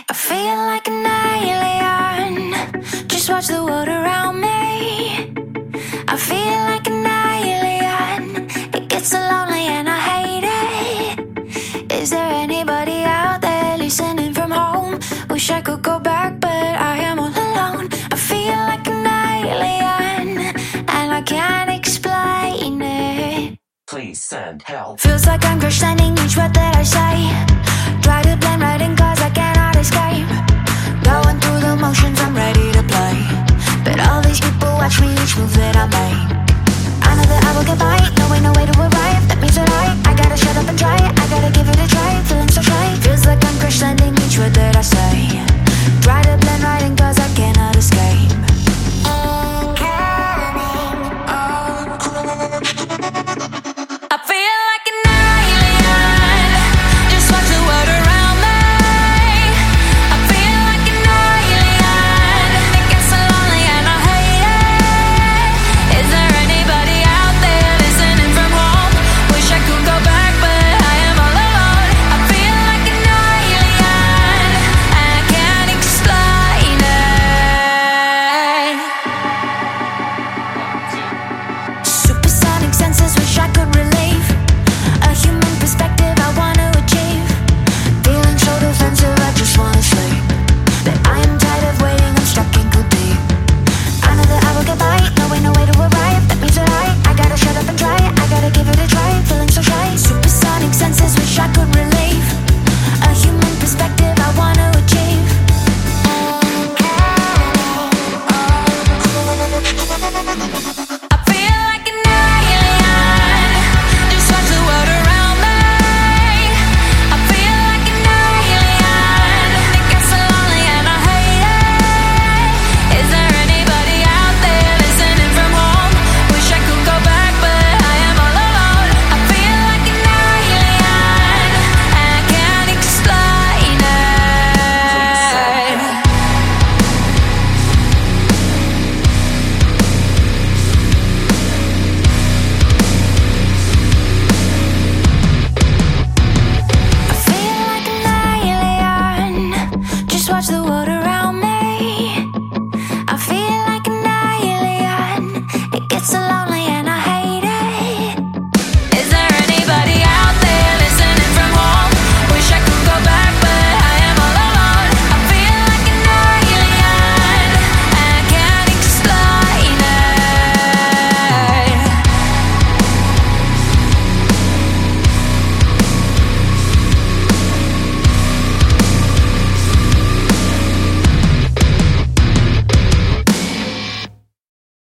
I feel like an alien. Just watch the world around me. I feel like an alien. It gets so lonely and I hate it. Is there anybody out there listening from home? Wish I could go back, but I am all alone. I feel like an alien, and I can't explain it. Please send help. Feels like I'm questioning each word that I say. Try to blend right in cause I cannot escape. Going through the motions, I'm ready to play. But all these people watch me each move that I make. I know that I will get by, no way to arrive. That means that I gotta shut up and try it. I gotta give it a try, feeling so shy. Feels like I'm questioning each word that I say. Try to blend right in cause I cannot escape. I feel like an alien. Just watch the world around me. I feel like an alien. It gets so lonely and I hate it. Is there anybody out there listening from home? Wish I could go back, but I am all alone. I feel like an alien, and I can't explain it. Supersonic senses, wish I could relieve. A human perspective I want to achieve. Feeling so defensive, I just want to sleep. But I am tired of waiting, I'm stuck in too deep. I know that I will get by, no way to arrive. That means that I gotta shut up and try it. I gotta give it a try, feeling so shy. Supersonic senses, wish I could relieve. A human perspective I want to achieve. I feel like an alien. Just watch the world around me. I feel like an alien. It gets so lonely and I hate it. Is there anybody out there listening from home? Wish I could go back, but I am all alone. I feel like an alien, and I can't explain it. I feel like an alien. Just watch the water